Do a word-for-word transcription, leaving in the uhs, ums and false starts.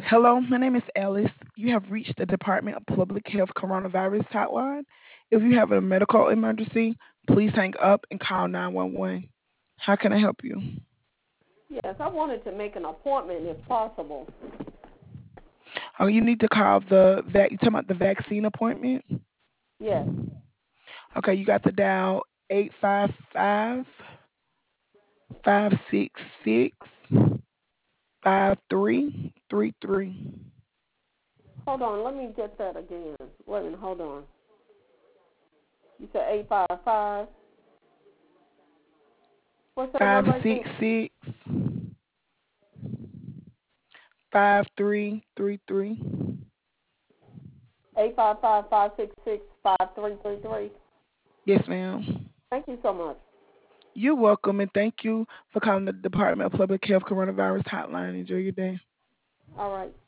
Hello, my name is Alice. You have reached the Department of Public Health Coronavirus Hotline. If you have a medical emergency, please hang up and call nine one one. How can I help you? Yes, I wanted to make an appointment if possible. Oh, you need to call the vac. You talking about the vaccine appointment? Yes. Okay, you got to dial eight five five, five six six, five three three three. Hold on, let me get that again. Wait a minute, hold on. You said eight five five. What's that Five number again? six six, five three three three. Eight five five five six six five three three three. Yes, ma'am. Thank you so much. You're welcome, and thank you for calling the Department of Public Health Coronavirus Hotline. Enjoy your day. All right.